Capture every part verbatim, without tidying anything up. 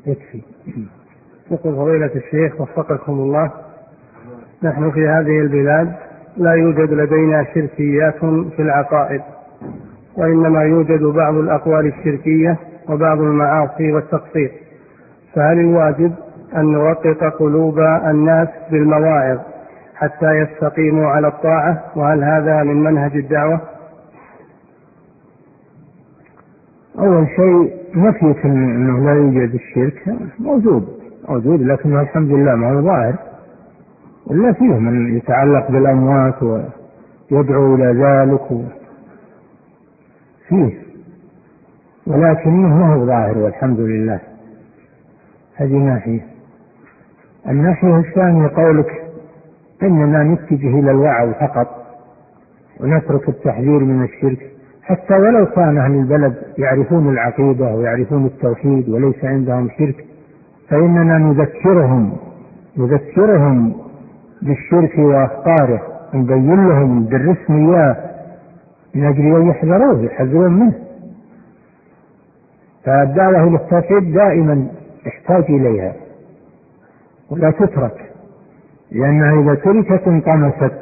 يكفي. يقول فضيلة الشيخ وفقكم الله، نحن في هذه البلاد لا يوجد لدينا شركيات في العقائد، وإنما يوجد بعض الأقوال الشركية وبعض المعاصي والتقصير، فهل الواجب أن نوقظ قلوب الناس بالمواعظ حتى يستقيموا على الطاعة، وهل هذا من منهج الدعوة؟ أول شيء نفيك أنه لا يوجد الشرك موجود موجود لكنه الحمد لله ما هو ظاهر، ولا فيه من يتعلق بالأموات ويدعو إلى ذلك فيه، ولكنه ما هو ظاهر والحمد لله. هذه ناحية. الناحية الثانية قولك إننا نتجه إلى الوعظ فقط ونترك التحذير من الشرك، حتى ولو كان أهل البلد يعرفون العقيدة ويعرفون التوحيد وليس عندهم شرك، فإننا نذكرهم نذكرهم بالشرك وأخطاره، نبين لهم ندرسهم إياه من أجل أن يحذروه يحذرون منه. فالدعوة إلى التوحيد دائما يحتاج إليها ولا تترك، لأنها إذا تركت انطمست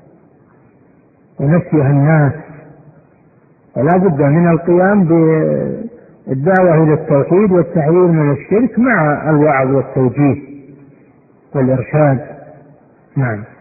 ونسيها الناس، فلا بد من القيام بالدعوة إلى التوحيد والتحذير من الشرك مع الوعظ والتوجيه والإرشاد. نعم.